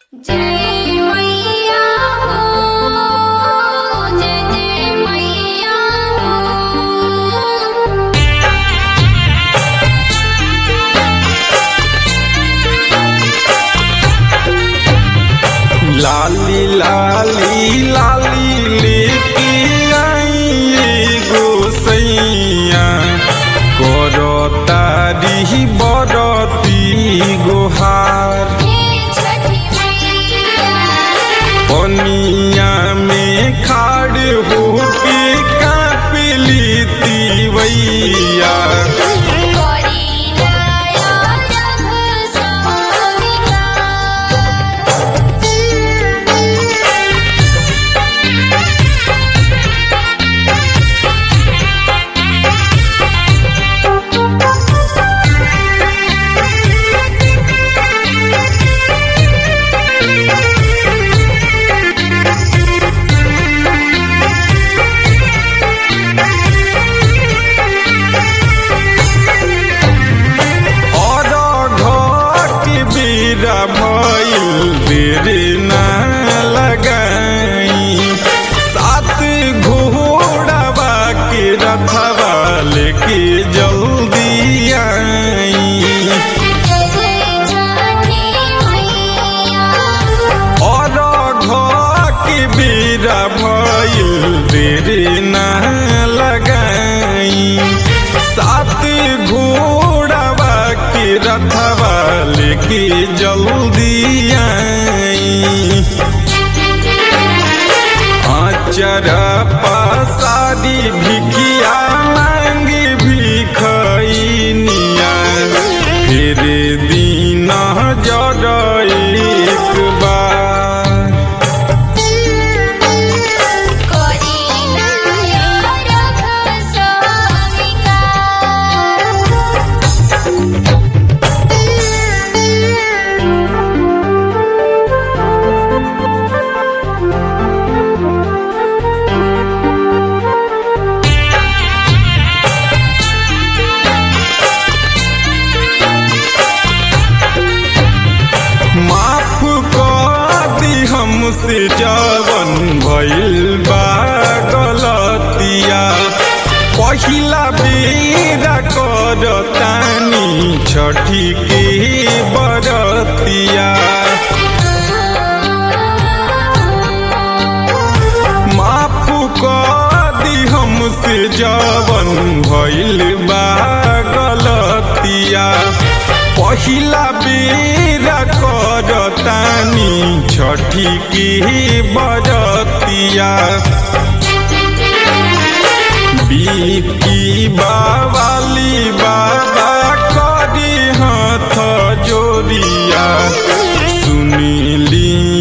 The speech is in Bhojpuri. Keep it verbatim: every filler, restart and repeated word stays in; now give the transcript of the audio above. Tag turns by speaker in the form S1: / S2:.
S1: जय मैया हो, जय जय मैया
S2: लाली लाली लाली लेके आई गोसैया करो तारी बरती गोहार पनिया में खाड़ होके कांपली तिवैया भइल देर ना लगाई सात घोड़ावा के रथवा लेके जल्दी आई और घर के बेरा भइल देर ना लगाई सात घोड़ावा के रथवा लेके जल्दी आई आचरा पसारी भिखिया मांगे भिखैनिया फिर दिन जड़ एक बार माफ कर दी हमसे जवन भइल बा गलतिया पहिला बेरा करतानी छठी के बरतिया माफ कर दी हमसे जवन भइल बा गलतिया पहिला बेरा करतानी छठी के बरतिया बीकी बावाली बाबा करी हाथ जोड़िया सुनिली